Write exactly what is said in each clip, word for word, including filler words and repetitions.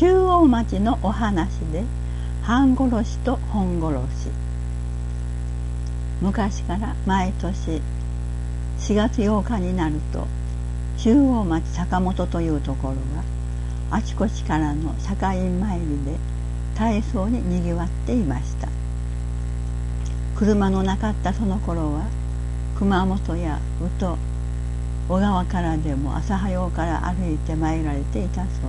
中央町のお話で半殺しと本殺し。昔から毎年しがつようかになると、中央町坂本というところはあちこちからの社会員参りで大層ににぎわっていました。車のなかったその頃は、熊本や宇土、小川からでも朝早うから歩いて参られていたそうです。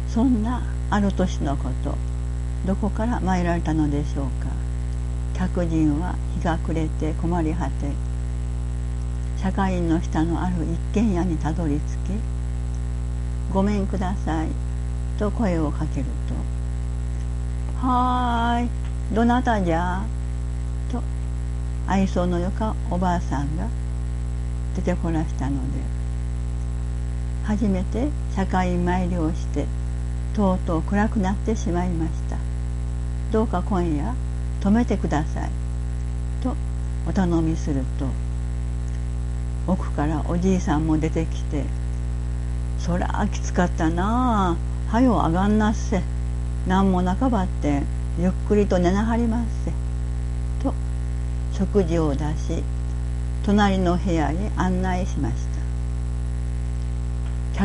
そんなある年のこと、どこから参られたのでしょうか。客人は日が暮れて困り果て、社会員の下のある一軒家にたどり着き、ごめんくださいと声をかけると、はーい、どなたじゃと愛想のよかおばあさんが出てこらしたので、初めて社会員参りをしてとうとう暗くなってしまいました。どうか今夜泊めてくださいとお頼みすると、奥からおじいさんも出てきて、そらきつかったなあ、はよ上がんなっせ、なんもなかばってゆっくりと寝なはりまっせと食事を出し、隣の部屋へ案内しました。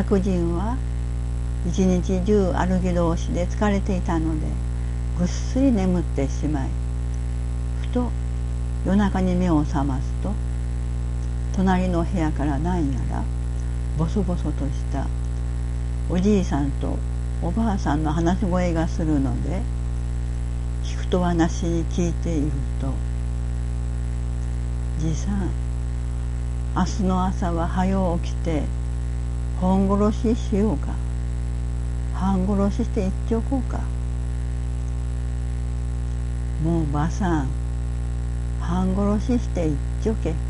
客人は一日中歩き通しで疲れていたので、ぐっすり眠ってしまい、ふと夜中に目を覚ますと、隣の部屋から何やらボソボソとしたおじいさんとおばあさんの話し声がするので、聞くとはなしに聞いていると、じいさん、明日の朝は早う起きて本殺ししようか、半殺ししていっちょこうか。もうばあさん、半殺ししていっちょけとな。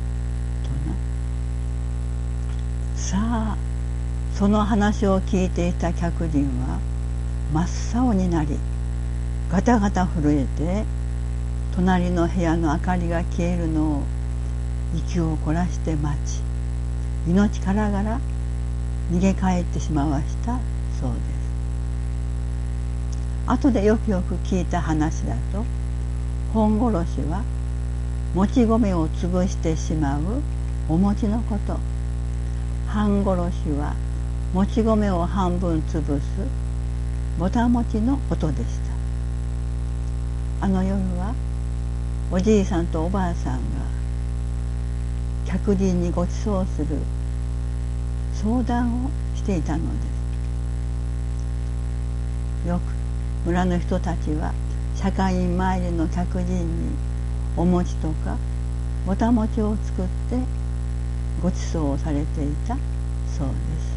さあ、その話を聞いていた客人は真っ青になり、ガタガタ震えて、隣の部屋の明かりが消えるのを息を凝らして待ち、命からがら逃げ帰ってしまわしたそうです。後でよくよく聞いた話だと、本殺しはもち米を潰してしまうお餅のこと、半殺しはもち米を半分潰すぼた餅のことでした。あの夜はおじいさんとおばあさんが客人にご馳走する相談をしていたのです。よく村の人たちは社会員参りの客人にお餅とかぼた餅を作ってご馳走をされていたそうです。